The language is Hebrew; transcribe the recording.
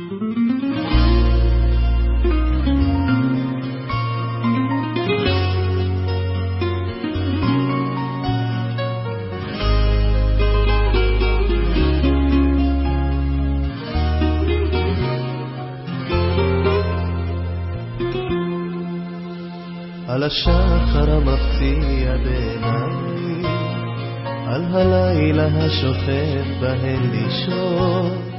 על השחר המפציע בעיניי, על הלילה השוכב בהן לישון,